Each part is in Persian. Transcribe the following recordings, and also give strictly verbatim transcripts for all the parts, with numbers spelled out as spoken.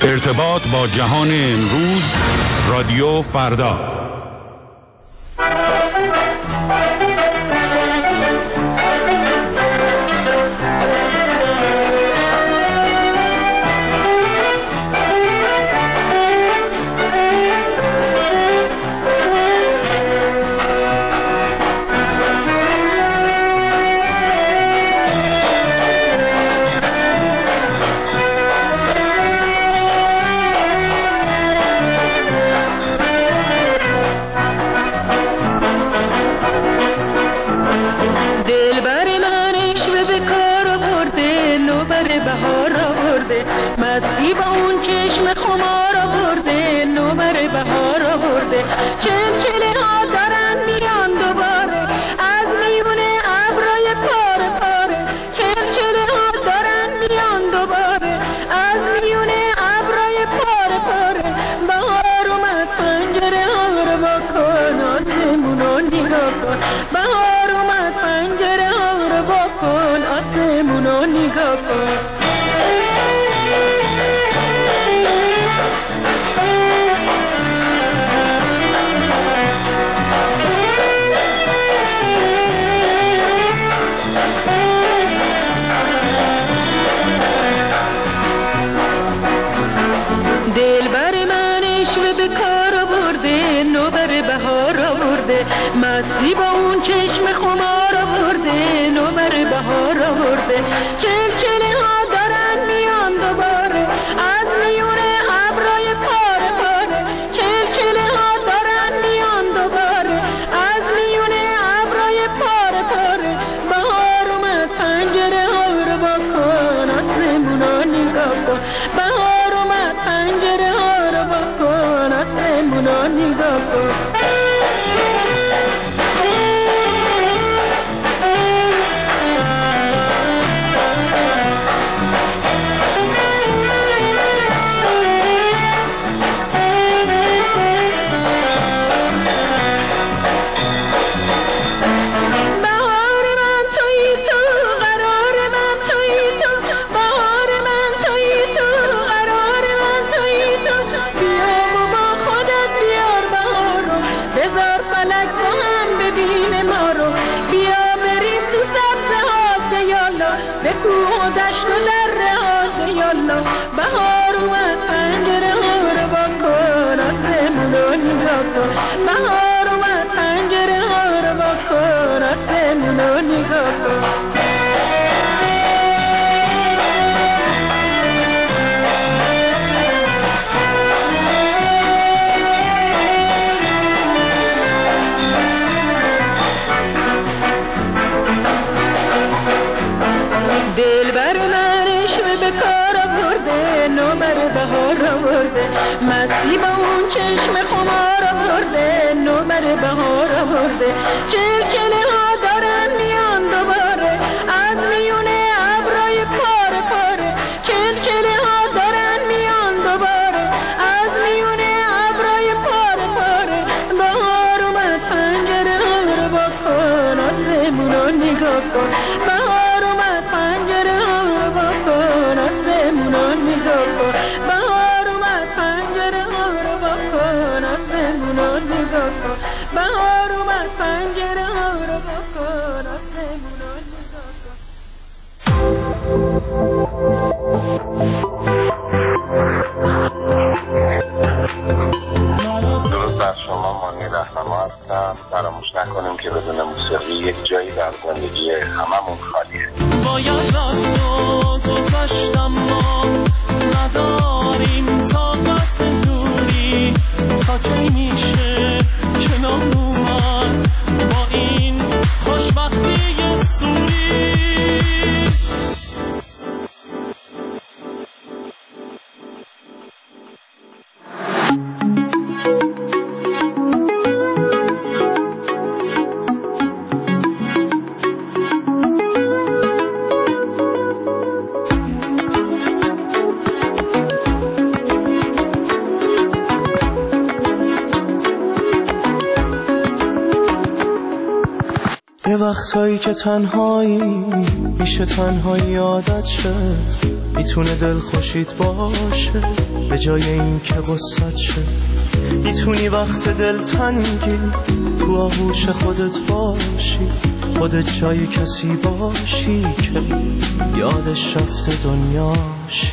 ارتباط با جهان امروز، رادیو فردا. مستی با اون چشم خمار آورده، نوبر بهار آورده. چلچله ها دارن میان دوباره از میونه ابرای پاره پاره. چلچله ها دارن میان دوباره از میونه ابرای پاره پاره. بهار اومد پنجره ها رو بکن، آسمون رو نگاه کن. بهار اومد پنجره ها رو بکن، آسمون رو نگاه کن. مستی با اون چشم خمار آورده، نوبر بهار آورده. چلچله ها دارن میان دوباره از میونه ابرای پاره پاره. چلچله ها دارن میان دوباره از میونه ابرای پاره پاره. بهار اومد پنجره ها رو بکن، آسمون رو نگاه کن. بهار اومد پنجره ها رو بکن، آسمون رو نگاه کن. دشت و دره ها یالا. بهار اومد پنجره ها رو بکن، آسمون رو نگاه کن. بهار اومد پنجره ها رو بکن، آسمون رو نگاه کن. مستی با اون چشم خمار آورده، نوبر بهار آورده. چلچله ها دارن میان دوباره از میونه ابرای پاره پاره. چلچله ها دارن میان دوباره از میونه ابرای پاره پاره. بهار اومد پنجره ها رو بکن، آسمون رو نگاه کن. بهار اومد پنجره ها رو بکن، آسمون رو نگاه کن. بهار اومد پنجره ها رو بکن، آسمون رو نگاه کن. بهار اومد پنجره ها رو بکن، آسمون رو نگاه کن. درود بر شما، مانی رهنما هستم. فراموش نکنیم که بدون موسیقی یک جایی در زندگی هممون خالیه. باید راستو گذاشتم، ما نداریم طاقت دوری. تا کی میشه کنار اومد با این خوشبختی سوری. یه وقتایی که تنهایی میشه تنهایی عادت شه، میتونه دل خوشید باشه به جای این که غصت شه. میتونی وقت دل تنگی تو آغوش خودت باشی، خودت جای کسی باشی که یادش رفته دنیاشی.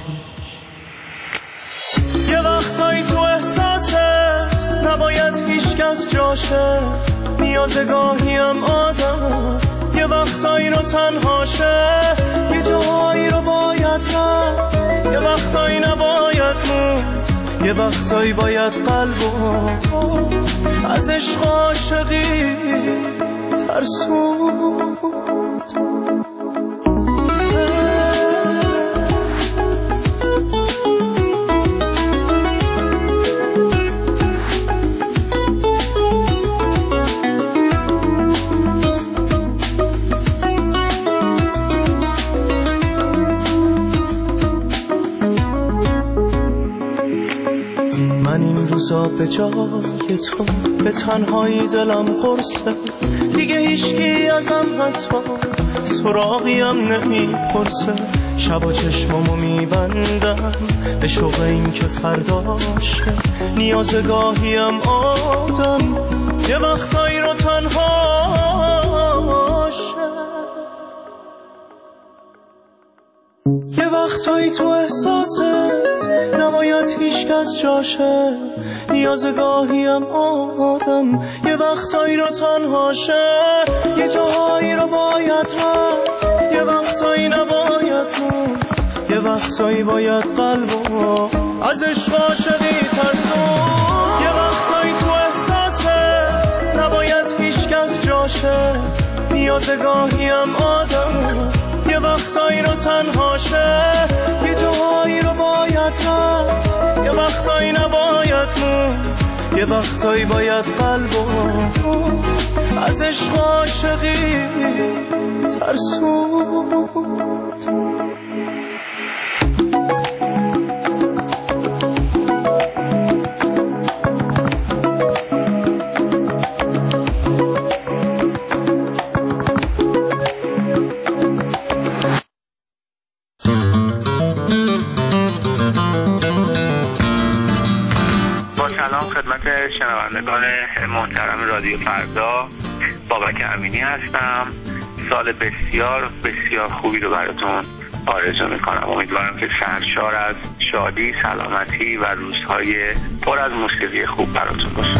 یه وقتایی تو احساست نباید هیچ کس جاشه، نیازه گاهیم آدم یه وقتایی رو تنهاشه، یه جاهایی رو باید رفت، یه وقتایی نباید موند، یه وقتایی باید قلبو از عشق عاشقی ترسوند. من این روزا به جای تو به تنهایی دلم قرصه، دیگه هیچکی ازم حتی سراغیم نمیپرسه. شبا چشمامو میبندم به شوق این که فرداشه، نیاز گاهیم آدم یه وقتایی رو تنهاشه. یه وقتایی تو احساست نباید هیچ کس جاشه، نیاز گاهیم آدم یه وقتایی رو تنهاشه، یه جاهایی رو باید رفت، یه وقتایی نباید موند، یه وقتایی باید قلبو از عشق عاشقی ترسون. یه وقتایی تو احساست نباید هیچ کس جاشه، نیاز گاهیم آدم یه وقتایی رو تنهاشه، یه جاهایی رو باید رفت، یه وقتایی نباید موند، یه وقتایی باید قلبو از عشق عاشقی ترسوند. خدمت شنوندگان محترم رادیو فردا، بابک امینی هستم. سال بسیار بسیار خوبی رو براتون آرزو میکنم. امیدوارم که سرشار از شادی، سلامتی و روزهای پر از موسیقی خوب براتون باشه.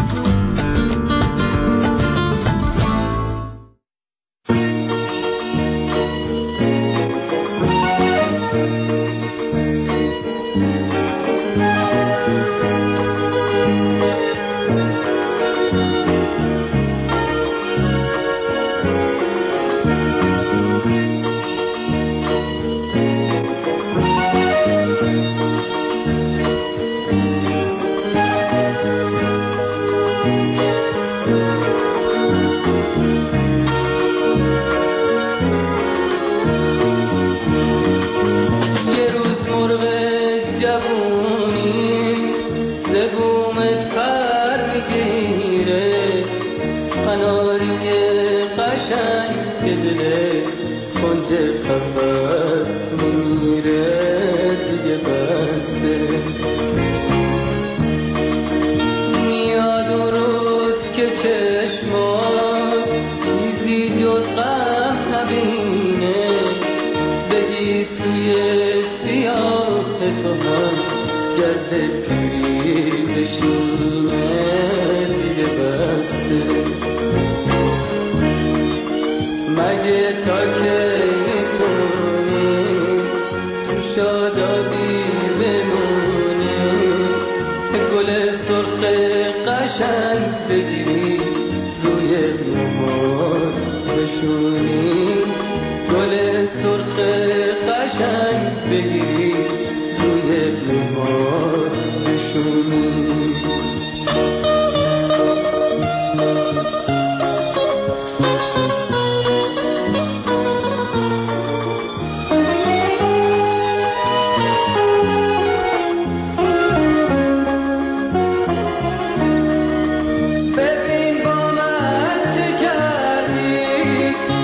ببین با من چه کردی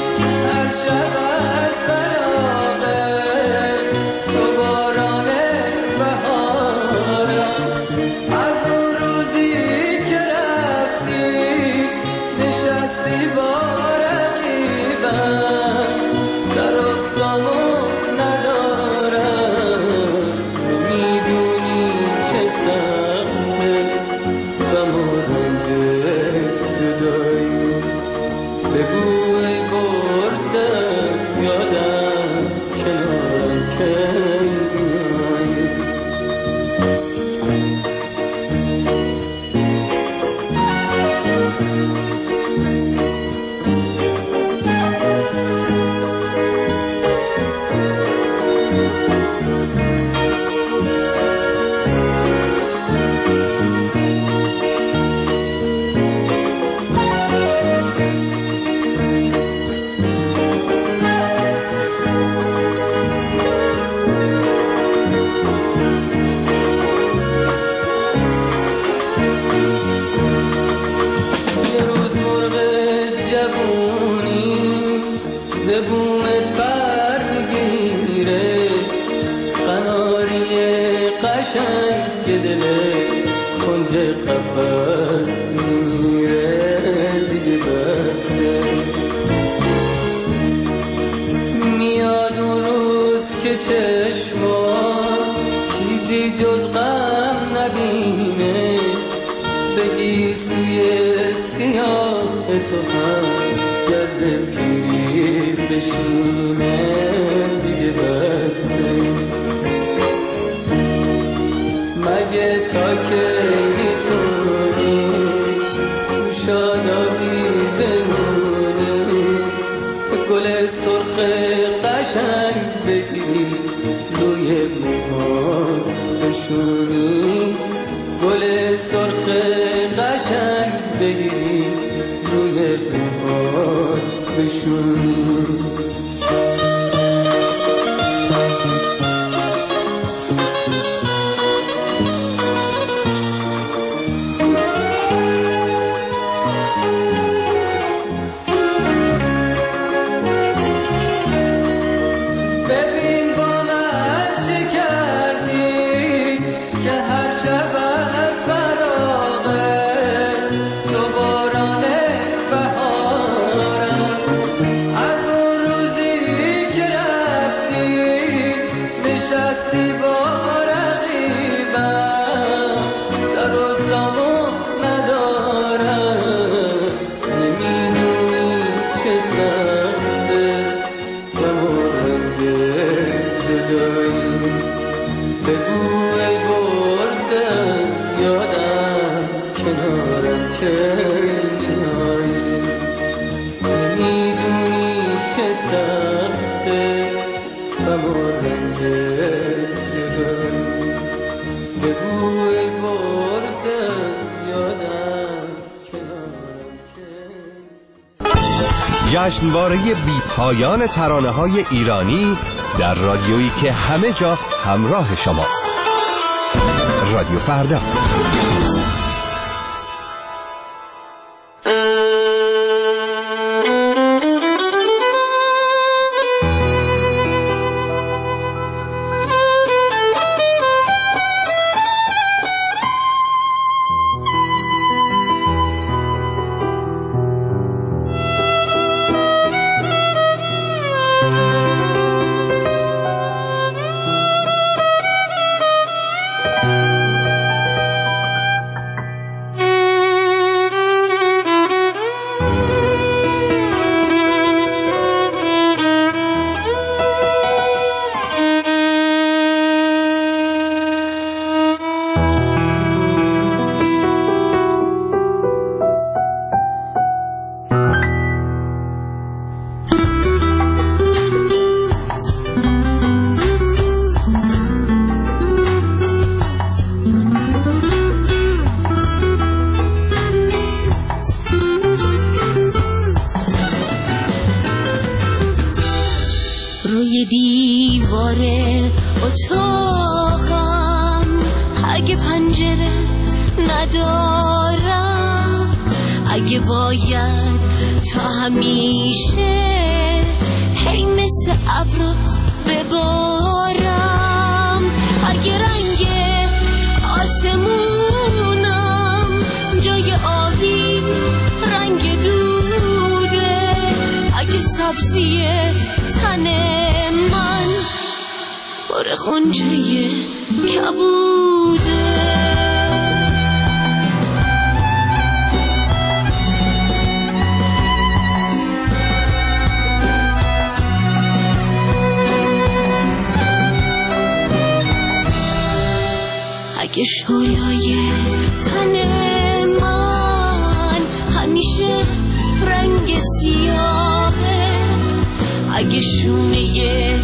قشنگ دل کنج قفس میره دیگه بسه. میاد اون روز که چشما چیزی جز غم نبینه، بگی سوی سیاه تو هم گرد پیر بشینه دیگه بسه. مگه تا که میتونی تو شادابی بمونی، گل سرخ قشنگ بگی روی موهات بشونی، گل سرخ قشنگ بگی روی موهات بشونی. جشنواره بی پایان ترانه‌های ایرانی در رادیویی که همه جا همراه شماست. رادیو فردا. اگه شعله‌ی تن من همیشه رنگ سیاهه، اگه شونه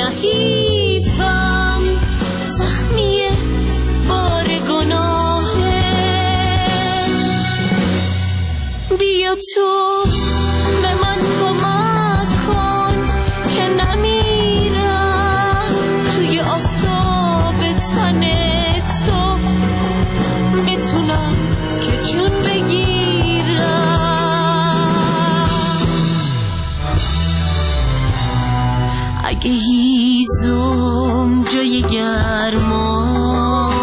نحیفم زخمیه بار گناهه، بیا تو به من کمک کن که نمیرم توی آفتاب تن تو، بتونم که جون بگیرم. اگه هیزم جای گرما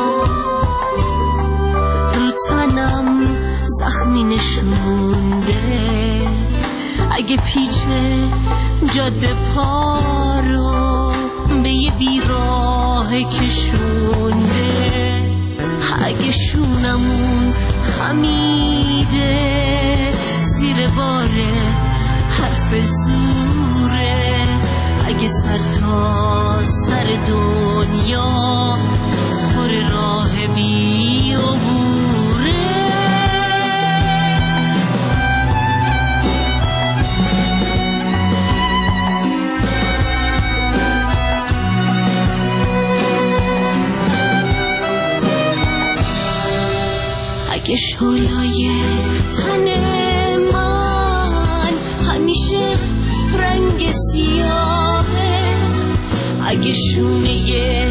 می نشونده، اگه پیچه جاده پا رو به یه بیراه کشونده، اگه شونمون خمیده زیر باره حرف زوره، اگه سر تا سر دنیا پر راه بی عبوره، اگه شعله‌ی تن من همیشه رنگ سیاهه، اگه شونه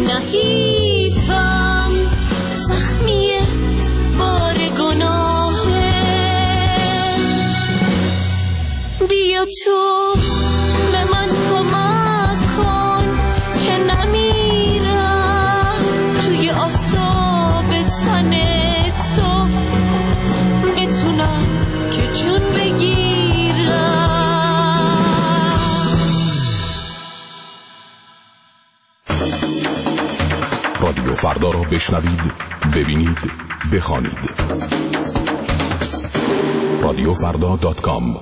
نحیفم زخمیه بار گناهه، بیا تو به من کمک کن که نمیرم توی آفتاب تن تو، بتونم که جون بگیرم. رادیو فردا را بشنوید، ببینید، بخوانید. رادیو فردا دات کام.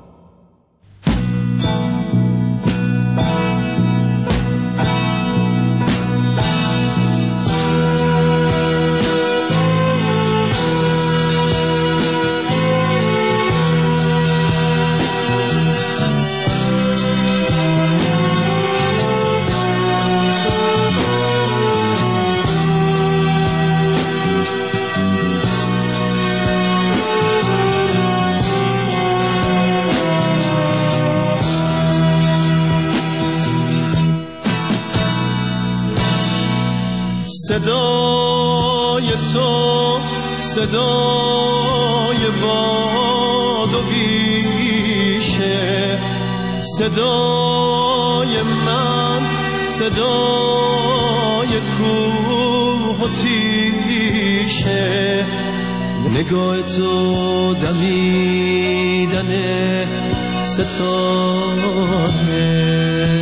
صدای تو صدای باد و بیشه، صدای من صدای کوه و تیشه، نگاه تو دمیدن ستاره،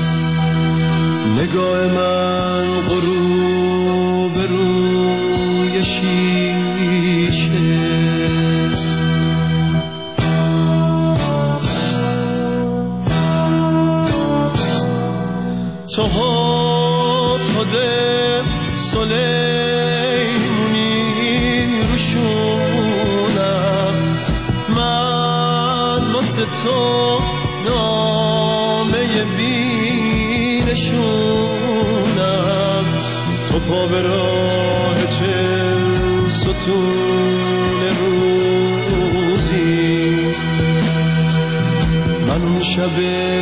نگاه من غروب روی شیشه، تو هد سلیمونی روشونم، من واسه تو نامه بینشونم، تو پا به راه چل ستون روزی، من اون شب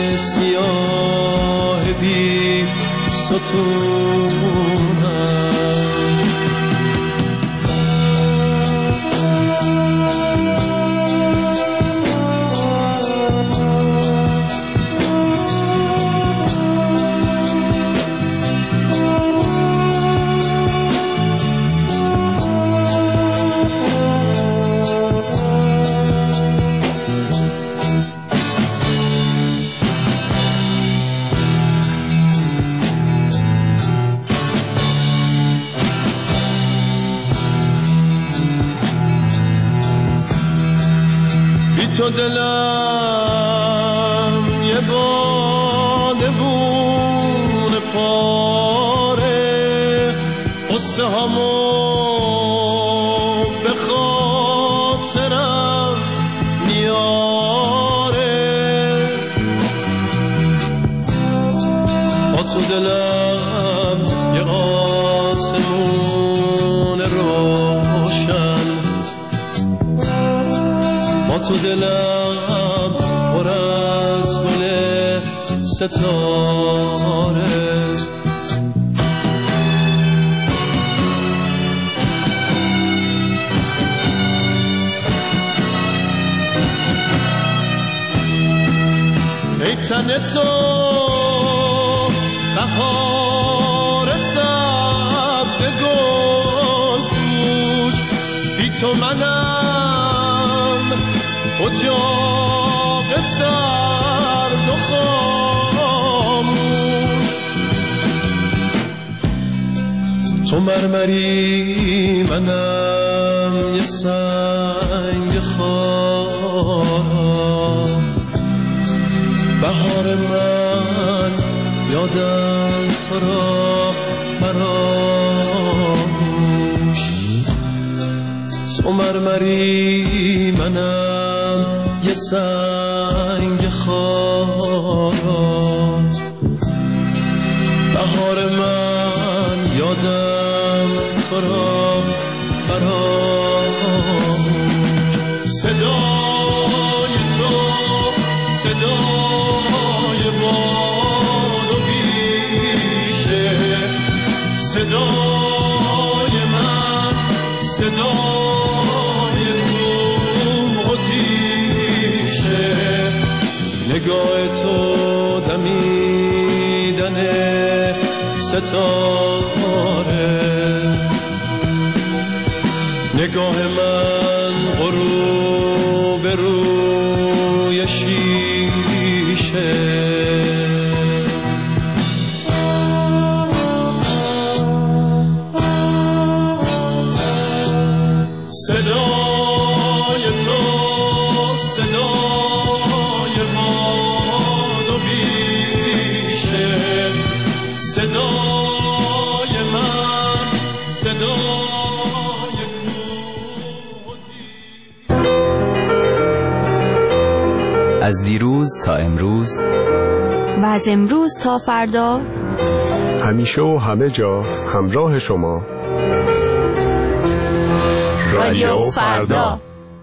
سیاه بی ستونم. تو دلم یه بادبون پاره، قصه همو به خاطرم میاره، با تو دلم یه آسمون روشن، با تو دلم پر از گل ستاره، ای تن تو بهار سبز گل پوش، بی تو منم اجاق سرد و خاموش. تو مرمری منم یه سنگ خارم، بهار من یادم تو را فراموش. تو مرمری منم یه سنگ خارم، بهار من یادم تو را فراموش. صدای تو صدای باد و بیشه، صدای من صدای روح و تیشه. نگاه تو دمیدن ستاره، نگاه من غروب روی شیشه. صدای تو صدای باد و بیشه، صدای من صدای کوه. از دیروز تا امروز و از امروز تا فردا، همیشه و همه جا همراه شما. رادیو فردا.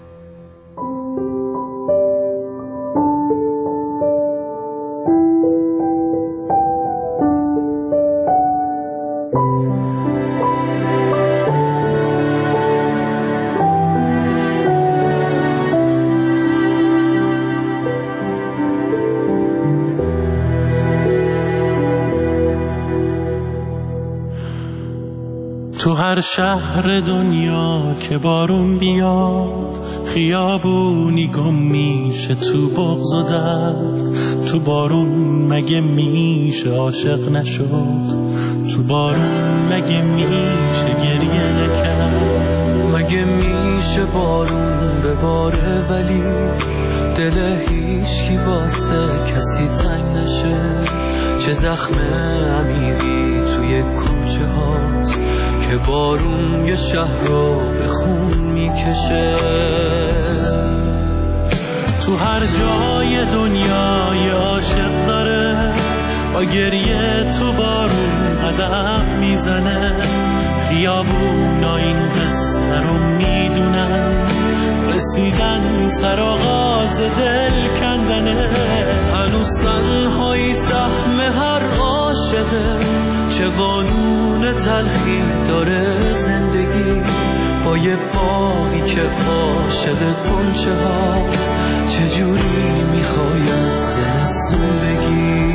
تو هر شهر دنیا که بارون بیاد، خیابونی گم میشه تو بغض و درد. تو بارون مگه میشه عاشق نشد؟ تو بارون مگه میشه گریه نکرد؟ مگه میشه بارون بباره ولی دل هیچکی واسه کسی تنگ نشه؟ چه زخم عمیقی توی کوچه هاست که بارون یه شهر رو به خون میکشه. تو هر جای دنیا یه عاشق داره، با گریه تو بارون قدم میزنه. خیابونا این قصه رو میدونن، رسیدن سر آغاز دل کندنه. هنوز تنهایی سهم هر عاشقه، چه قانون تلخی داره زندگی. با یه باقی که عاشق گنچه هاست، چجوری میخوای از زمستون بگی؟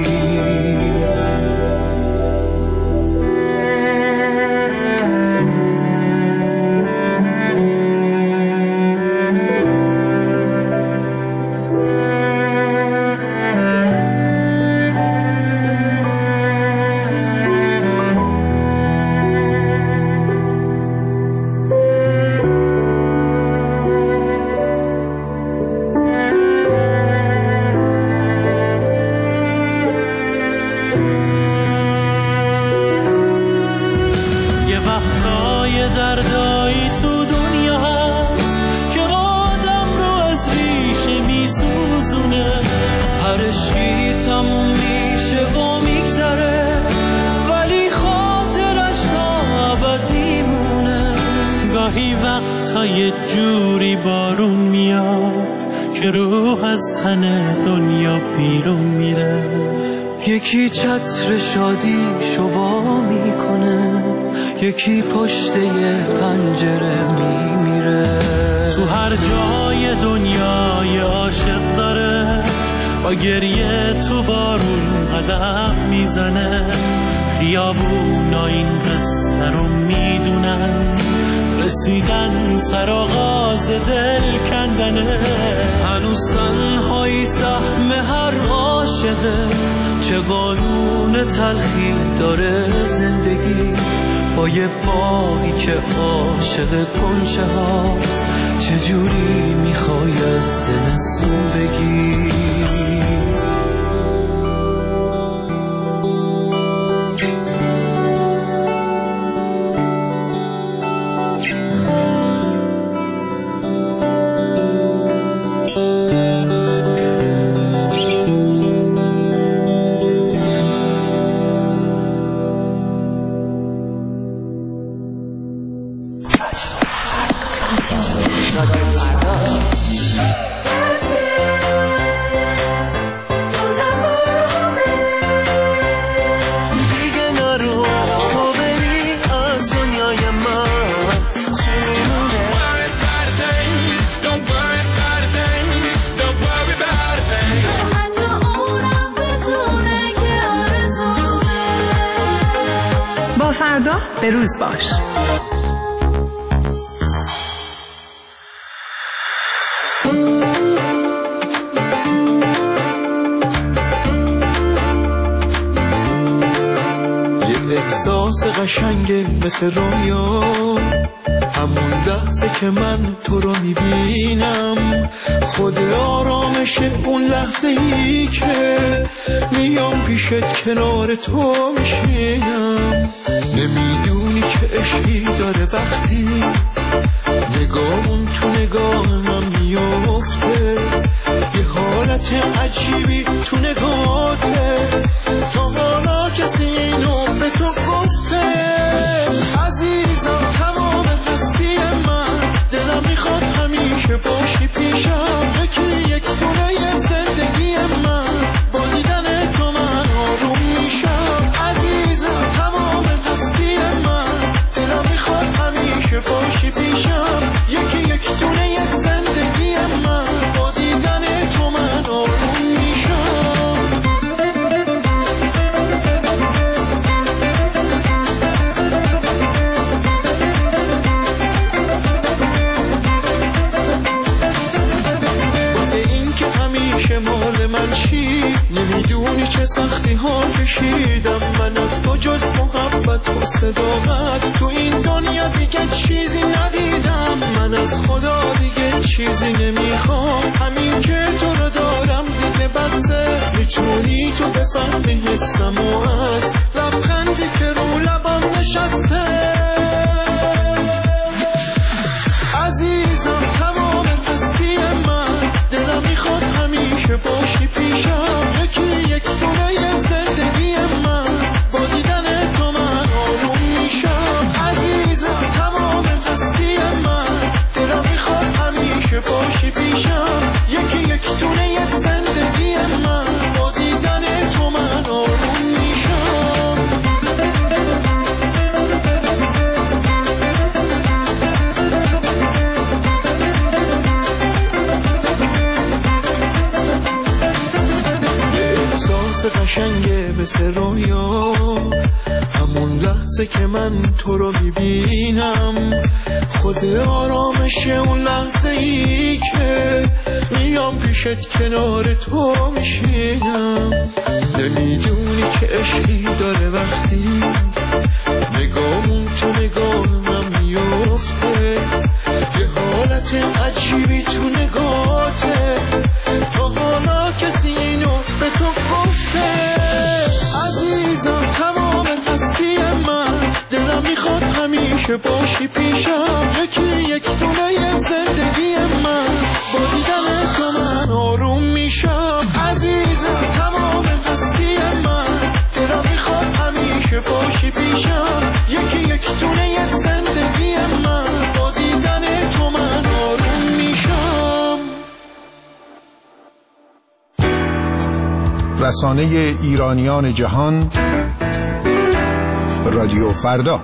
گاهی وقتا یه جوری بارون میاد که روح از تن دنیا بیرون میره. یکی چتر شادی شوا میکنه، یکی پشت یه پنجره میمیره. تو هر جای دنیا یه عاشق داره، با گریه تو بارون قدم میزنه. خیابونا این قصه رو میدونن، رسیدن سرآغاز دل کندنه، هنوز تنهایی سهم هر عاشقه. چه قانون تلخی داره زندگی با یه باغی که عاشق گنچه هاست. چجوری میخوای از زمستون بگی؟ فردا به روز باش. یه احساس قشنگه مثل رویا، همون لحظه که من تو رو میبینم. خود آرامشه اون لحظه ای که میام پیشت کنار تو میشینم. نمیدونی که عشقی داره وقتی نگاهون تو نگاه هم میافته. یه حالت عجیبی تو نگاهته، تا حالا کسی اینو به تو گفته. عزیزم تمام هستی من، دلم میخواد همیشه باشی پیشم. یکی یک دونه زندگی من، با دیدن تو من آروم میشم. عزیزم تمام هستی من، دلم میخواد همیشه باشی پیشم. یکی یک دونه زندگی من، با دیدن تو من آروم میشم. واسه این که همیشه مال من چی، نمیدونی چه سختی ها کشیدم من از تو جز محبت و صداقت. تو این دنیا دیگه چیزی ندیدم، من از خدا دیگه چیزی نمیخوام. همین که تو رو دارم دیگه بسه، میتونی تو بفهمی حسم و از لبخندی که رو لبم نشسته. عزیزم تمام هستی من، دلم میخواد همیشه باشی پیشم. یکی یک دونه زندگی من، با دیدن تو من آروم میشم. عزیزم تمام هستی من، دلم میخواد همیشه باشی پیشم. یکی یک دونه زندگی من، با دیدن تو من آروم میشم. قشنگه مثل رویا، همون لحظه که من تو رو میبینم. خود آرامشه اون لحظه ای که میام پیشت کنار تو میشینم. نمیدونی که عشقی داره وقتی نگاهون تو نگاهم میافته. یه حالت عجیبی تو نگاهته، تا حالا کسی اینو به تو گفته. عزیزم تمام هستی من، دلم میخواد همیشه باشی پیشم. یکی یک دونه زندگی من، با دیدن تو من آروم میشم. عزیزم تمام هستی من، دلم میخواد همیشه باشی پیشم. یکی یک دونه زندگی من، با دیدن تو من آروم میشم. رسانه ایرانیان جهان، رادیو فردا.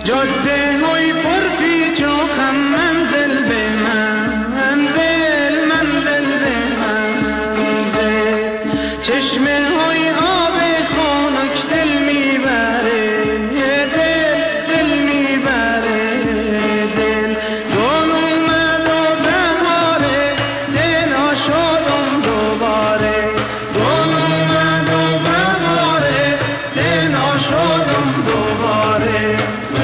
جاده های پر پیچ و خم، منزل به منزل، منزل به منزل. چشمه های آب خنک دل میبره، دل دل میبره دل. گل اومد و بهاره، تنها شدم دوباره. گل اومد و بهاره، تنها شدم دوباره.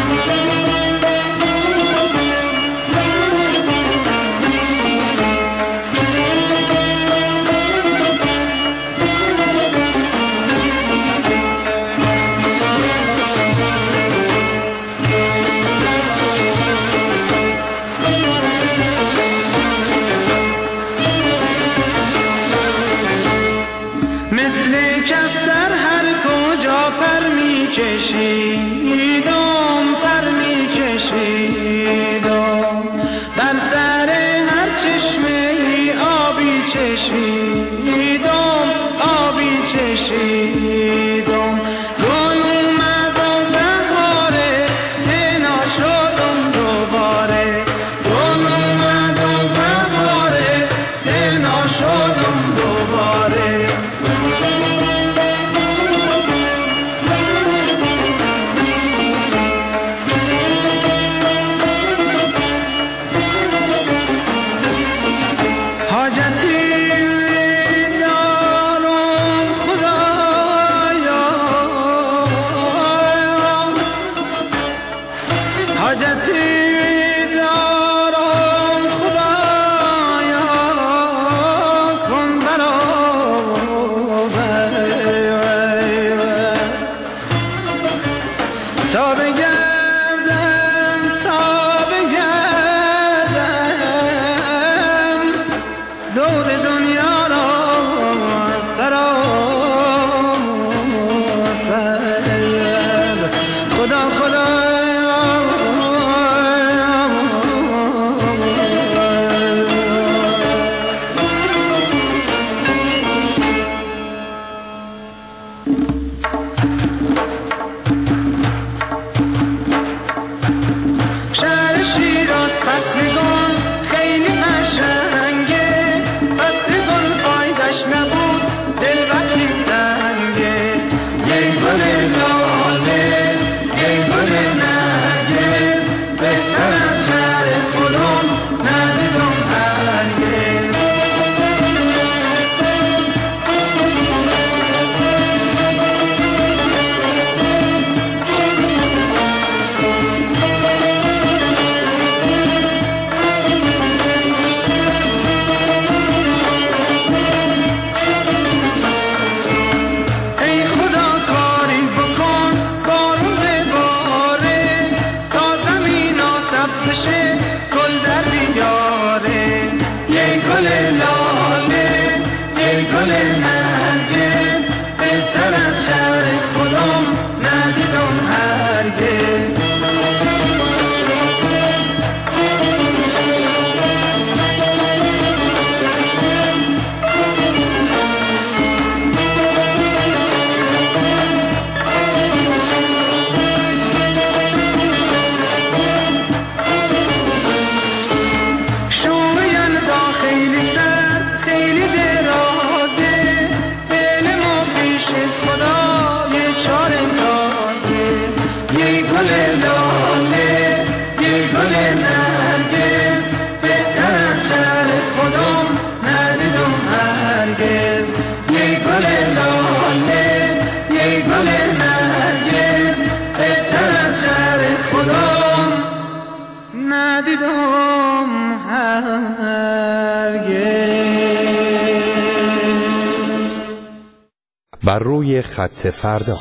مثل کس در هر کجا پر می کشیدم، پر می کشیدم. بر سر هر چشمه ای آبی چشیدم، آبی چشیدم. گل اومد و بهاره، تنها شدم دوباره. گل اومد و بهاره، تنها شدم دوباره. حاجتی دارم خدایا، حاجتی دارم خدایا، کن برابر تا بگردم، تا بگردم دور دنیا را سراسر. خدا خدا شهر شیراز فصل گل خیلی قشنگه، فصل گل فایدش نبود دل وقتی تنگه. یه گل لاله، یه گل نرگس، بهتر از شهر خودم ندیدم هرگز. ای خدا کاری بکن، بارون بباره، تا زمینا سبز بشه، گل در بیاره. یه گل لاله، یه گل نرگس، بهتر از شهر خودم ندیدم هرگز. شومیان دا خیلی سرد، خیلی درازه، دل ما پیش خدا یه چاره سازه. یه گل لاله، یه گل نرگس، بهتر از شهر خودم ندیدم هرگز. یه گل لاله، یه گل نرگس، بهتر از شهر خودم ندیدم هرگز. بر روی خط فردا.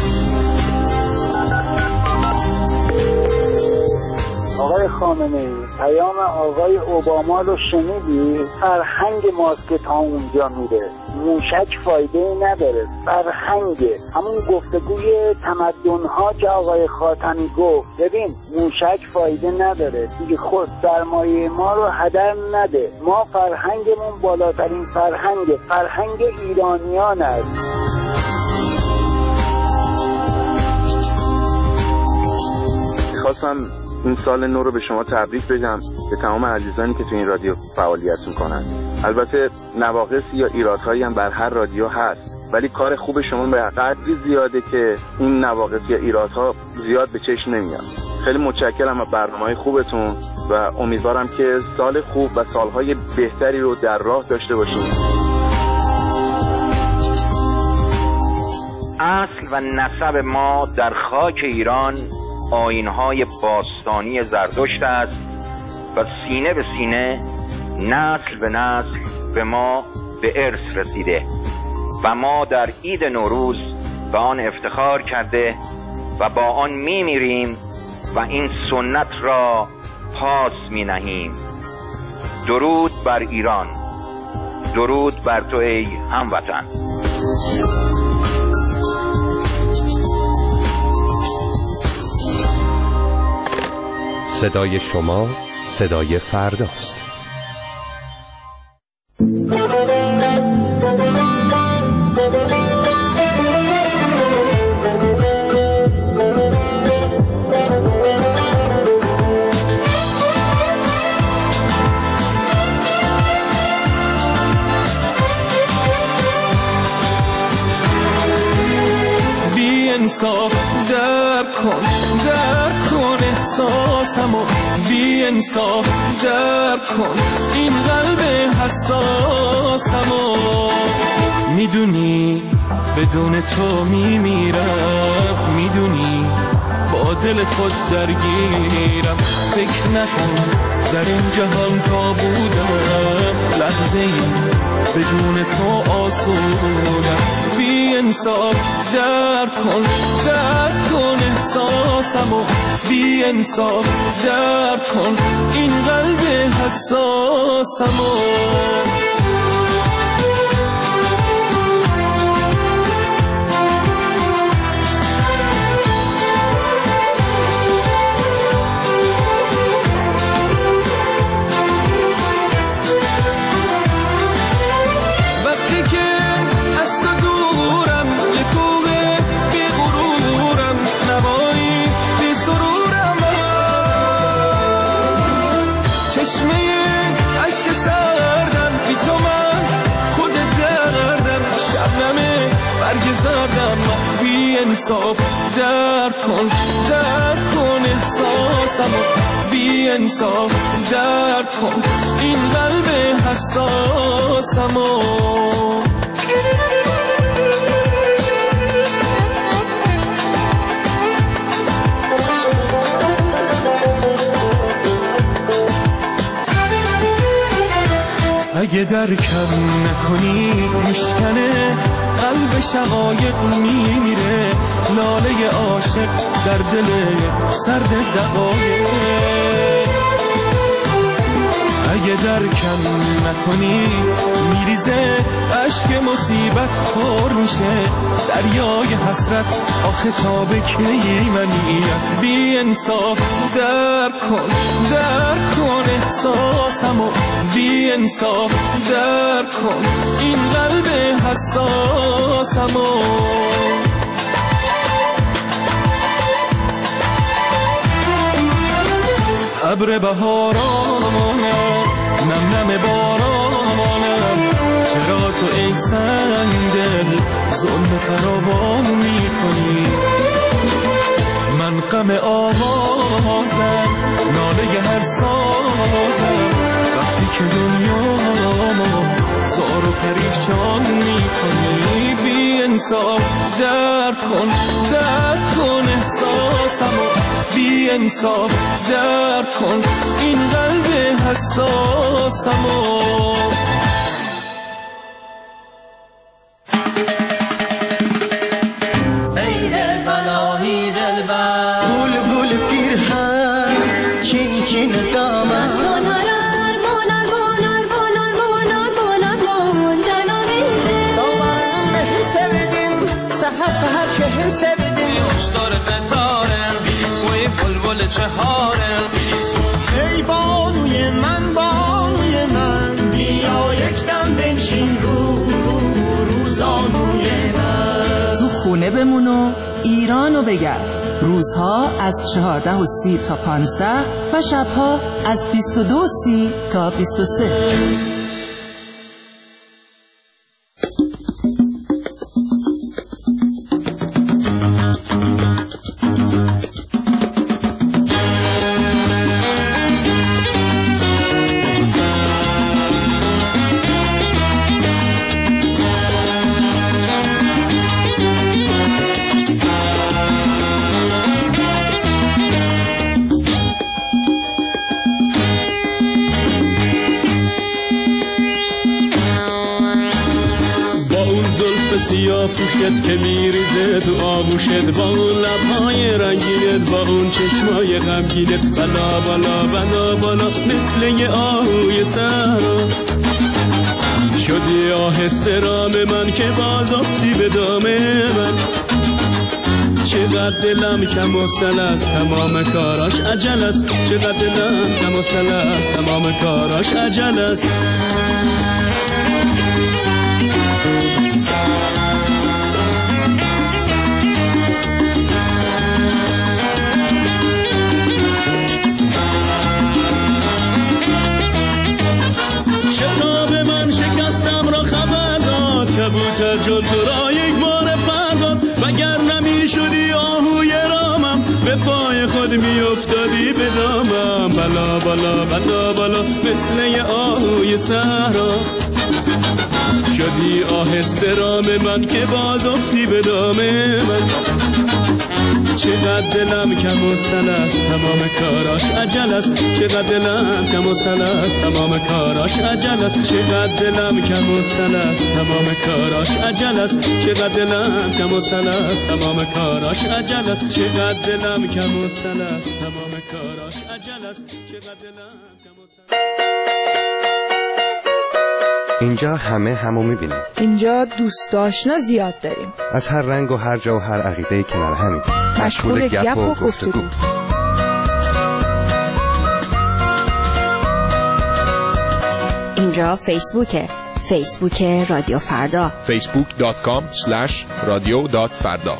آقای خامنه‌ای، پیام آقای اوباما رو شنیدی؟ فرهنگ ماست که تا اونجا میره. موشک فایده نداره، فرهنگه. همون گفتگوی تمدن‌ها که آقای خاتمی گفت، ببین موشک فایده نداره دیگه، خود سرمایه ما رو هدر نده. ما فرهنگمون بالاترین فرهنگه، فرهنگ ایرانیان است. خواستم این سال نو رو به شما تبریک بگم، به تمام عزیزانی که تو این رادیو فعالیت میکنن. البته نواقصی یا ایرادهایی هم بر هر رادیو هست، ولی کار خوب شما به قدری زیاده که این نواقص یا ایرادها زیاد به چشم نمیاد. خیلی متشکرم از برنامه‌های خوبتون و امیدوارم که سال خوب و سالهای بهتری رو در راه داشته باشیم. اصل و نسب ما در خاک ایران آیین‌های باستانی زرتشت است و سینه به سینه، نسل به نسل به ما به ارث رسیده و ما در عید نوروز به آن افتخار کرده و با آن می‌میریم و این سنت را پاس می‌نهیم. درود بر ایران، درود بر تو ای هموطن. صدای شما صدای فرداست. بی انصاف در کن، در کن احساسمو، بی انصاف در کن این قلب حساسمو. میدونی بدون تو میمیرم، میدونی با دل خود درگیرم. فکر نکن در این جهان تا بودم لحظه ای بدون تو آسودم. بی انصاف در کن، در کن احساسمو، بی انصاف در کن این قلب حساسمو. بی انصاف در کن، در کن احساسمو، بی انصاف در کن این قلب حساسمو. اگه درکم نکنی میشکنه قلب شقایق میمیره، لاله عاشق در دل سرد دقایق. اگه درکم نکنی میریزه اشک مصیبت پر میشه، دریای حسرت آخه تا به کی منیت. بی انصاف در کن، در کن احساسمو، بی انصاف در کن این قلب حساسمو. ابر بهارانم، نم نم بارانم، چرا تو ای سنگدل ظلم فراوان میکنی؟ من غم آوازم، ناله هر سازم، وقتی که دنیامو زار و پریشان میکنی. بی انصاف در کن، در کن احساسمو، بی انصاف در کن این قلب حساسمو. ای بانوی من، بانوی من، بیا یکدم بنشین رو رو روزانوی من. تو خونه بمون و ایرانو بگرد. روزها از چهارده و سی تا پانزده و شبها از بیست و دو و سی تا بیست و سه. سیاه پوشت که میریزه تو آغوشت، با اون لبهای رنگینت، با اون چشمای غمگینت، بالا بالا بالا بالا مثل یه آهوی صحرا شدی آهسته رام من که باز افتی به دام من. چقدر دلم کم و سل است تمام کاراش عجل است، چقدر دلم کم و سل است تمام کاراش عجل است. کبوتر جل تو را یک بار پرداد، وگر نمی شدی آهوی رامم به پای خود می افتادی به دامم. بالا بالا بالا بالا مثل یه آهوی صحرا شدی آهسته رام من که باز افتی به دام من. چقدر دلم کم و سل است تمام کاراش عجل است، چقدر دلم کم و سل است تمام کاراش عجل است. چقدر دلم کم و سل است تمام کاراش عجل است، چقدر دلم کم و سل است تمام کاراش عجل است. چقدر دلم کم و سل است تمام کاراش عجل است، چقدر دلم کم و سل. اینجا همه همو میبینیم. اینجا دوست آشنا زیاد داریم. از هر رنگ و هر جا و هر عقیده کنار همین. مشغول گپ و گفتگو. اینجا فیسبوکه. فیسبوک رادیو فردا. فیسبوک دات کام اسلش رادیو دات فردا.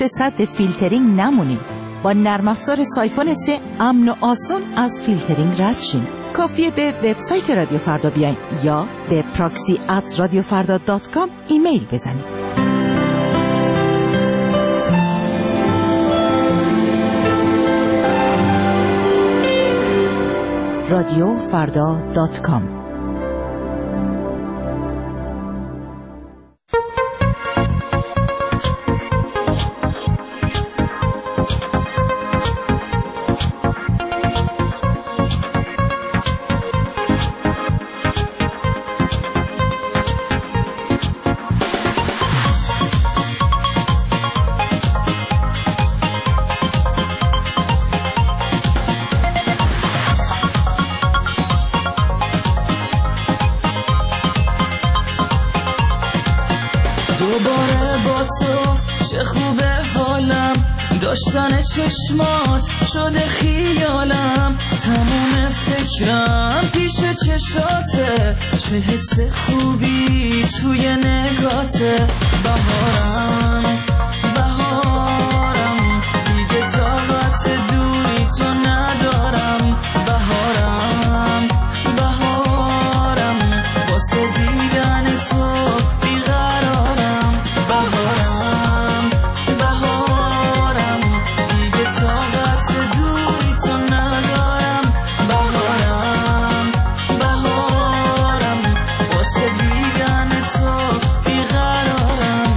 دچار سد فیلترینگ نمونیم. با نرم افزار سایفون سه امن و آسان از فیلترینگ رد شیم. کافیه به وبسایت رادیو فردا بیاین یا به پراکسی ات رادیو فردا دات کام ایمیل بزنید. رادیو فردا دات کام. داشتن چشمات شده خیالم، تمام فکرم پیش چشاته، چه حس خوبی توی نگاته. بهارم بهارم دیگه طاقت دوری تو ندارم. بهارم بهارم واسه دیدن تو بیقرارم. بهارم بهارم دیگه طاقت دوری تو ندارم. بهارم بهارم واسه دیدن تو بیقرارم.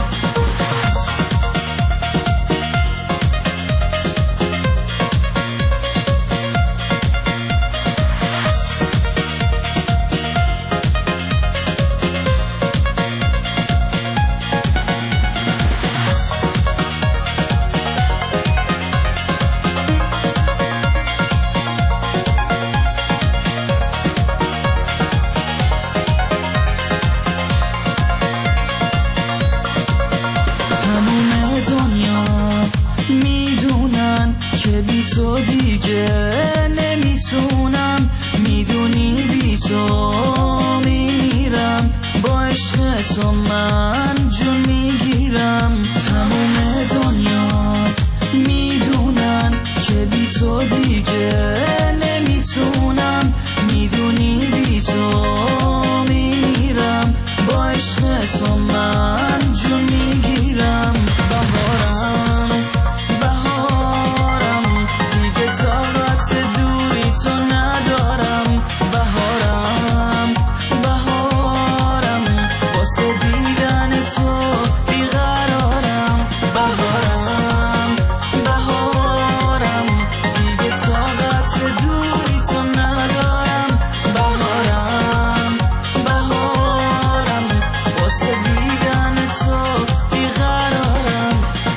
تموم دنیا میدونن که بی تو دیگه نمیتونم، میدونی بی تو میمیرم، با عشق تو من جون میگیرم. تموم دنیا میدونن که بی تو دیگه نمیتونم، میدونی بی تو میمیرم، با عشق تو من جون میگیرم. بهارم بهارم دیگه طاقت دوری تو ندارم. بهارم بهارم واسه دیدن تو بیقرارم. بهارم بهارم دیگه طاقت دوری تو ندارم. بهارم بهارم واسه دیدن تو بیقرارم.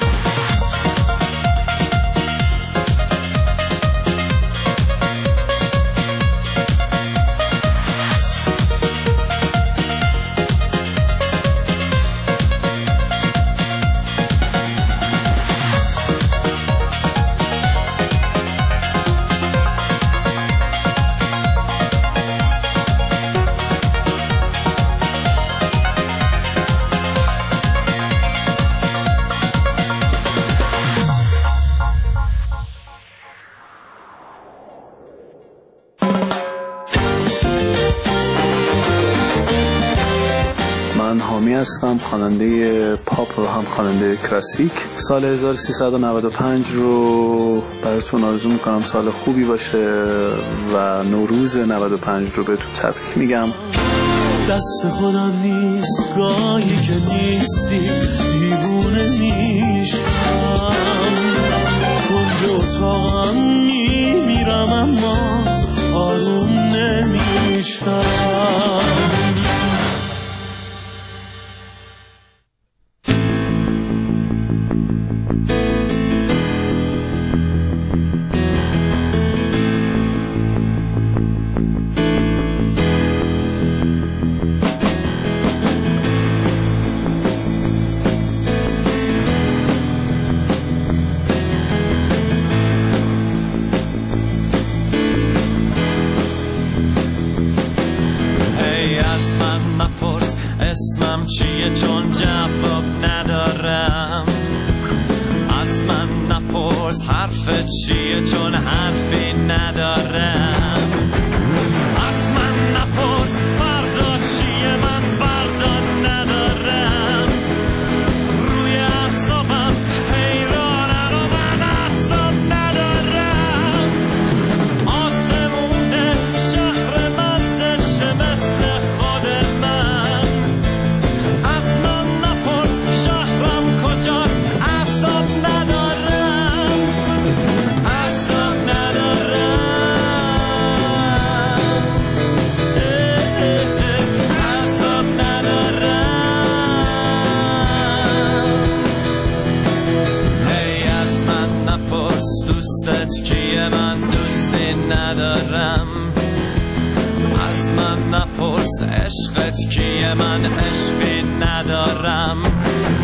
من حامی هستم، خواننده پاپ و هم خواننده کلاسیک. سال هزار و سیصد و نود و پنج رو براتون آرزو میکنم سال خوبی باشه و نوروز نود و پنج رو بهتون تبریک میگم. دست خودم نیست گاهی که نیستی، دیوونه میشم، کنج اتاقم میمیرم اما آروم نمیشم. حرفت چیه چون حرفی ندارم. از من نپرس فردا چیه، من فردا ندارم. روی اعصابم حیرانم و من اعصاب ندارم. آسمون شهر من زشته مثل خود من. از من نپرس شهرم کجاست، اعصاب ندارم، اعصاب ندارم، اعصاب ندارم. هی از من نپرس دوستت کیه، من دوستی ندارم. از من نپرس عشقت کیه، من عشقی ندارم.